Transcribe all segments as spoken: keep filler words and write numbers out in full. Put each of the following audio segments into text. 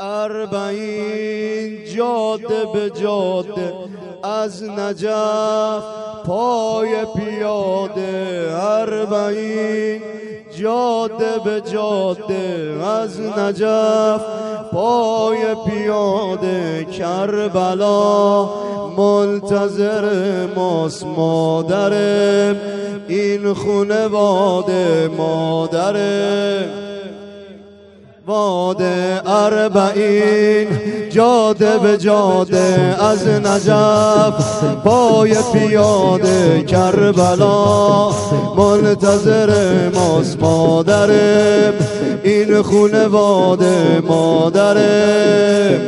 اربعین جاده به جاده از نجف پای پیاده، اربعین جاده به جاده از نجف پای پیاده، کربلا منتظر ماست مادره، این خونواده مادره واده. اربعین جاده به جاده از نجف پای پیاده، کربلا منتظر ماست مادره، این خونواده مادره.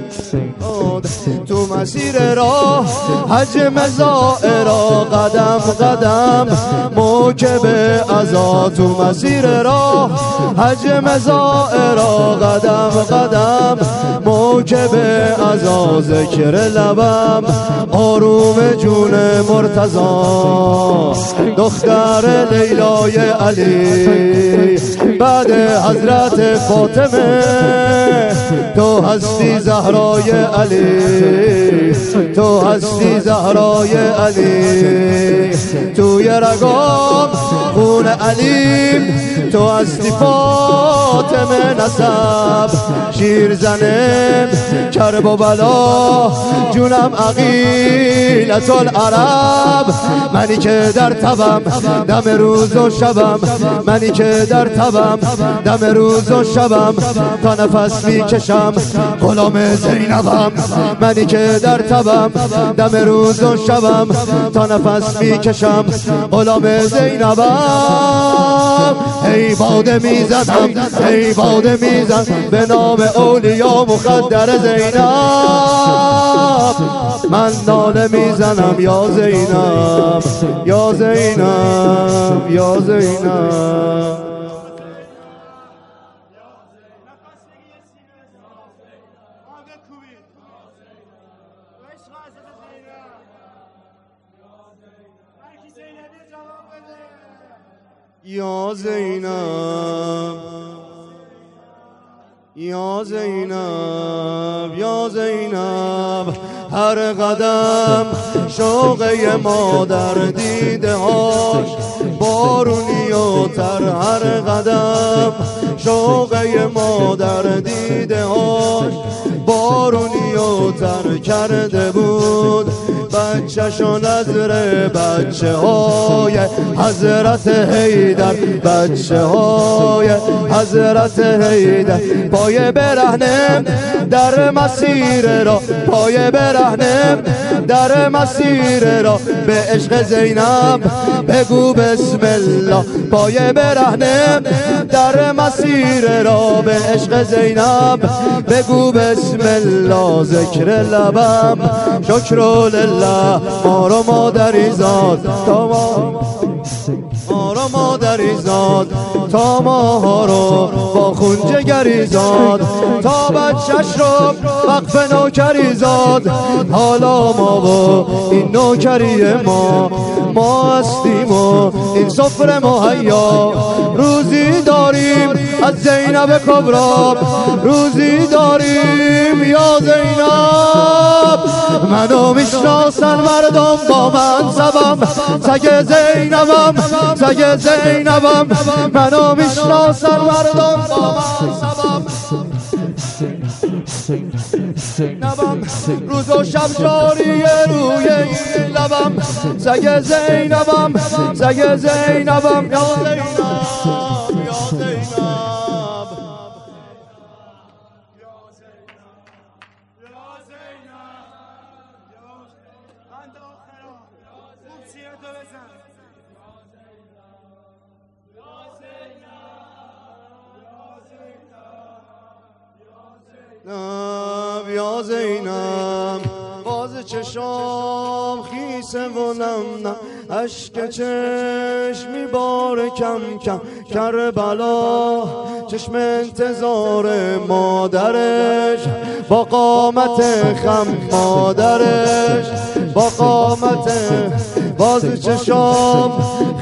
تو مسیر راه حج مزائرا قدم قدم موکب عزا، تو مسیر راه حج مزائرا قدم قدم موکب عزا، ذکر لبم آروم جون مرتضا، دختر لیلای علی بعد حضرت فاطمه، تو هستی زهرای علی، تو هستی زهرای علی، توی رگام خون علیم، تو هستی فاطمه نسب، شیر زنم کرب و بلا جونم عقیلت العرب، منی که در تبم دم روز و شبم، منی که در تبم دم روز و شبم، تا نفس میکشم غلام زینبم، منی که در تبم دم روز و شبم، تا نفس میکشم غلام زینبم. ای باده میزنم ای باده میزن به نام اولیا مخدر زینب، من ناله میزنم یا زینب یا زینب یا زینب. یا زینب یا زینب یا زینب، هر قدم شوقه مادر دیده هاش بارونی و تر، هر قدم شوقه مادر دیده هاش بارونی و تر کرده بود، بچه‌شو نظر بچه های حضرت حیدر، بچه های حضرت حیدر، پای برهنه در مسیر را، پای برهنه در مسیر را، به عشق زینب بگو بسم الله، پای برهنه در مسیر را، به عشق زینب بگو بسم الله، ذکر لبم شکر لله، ما رو مادری زاد تا ما ما رو مادری زاد تا ماها رو با خون جگری زاد، تا بچه‌ش رو وقف نوکری زاد، حالا ما و این نوکری ما ما هستیم و این سفره مهیا، روزی داریم از زینب کبرا، روزی داریم یا زینب، منو میشناسن مردم با منصبم، سگ زینبم سگ زینبم، منو میشناسن مردم با منصبم، نبم روز و شب جاری روی این لبم، سگ زینبم سگ زینبم یا زینب یا زینب. نب یا زینب باز چشام خیسه و نم نم، اشک چشمی بار کم کم، کربلا چشم انتظار مادرش، با قامت خم مادرش، با قامت باز چشام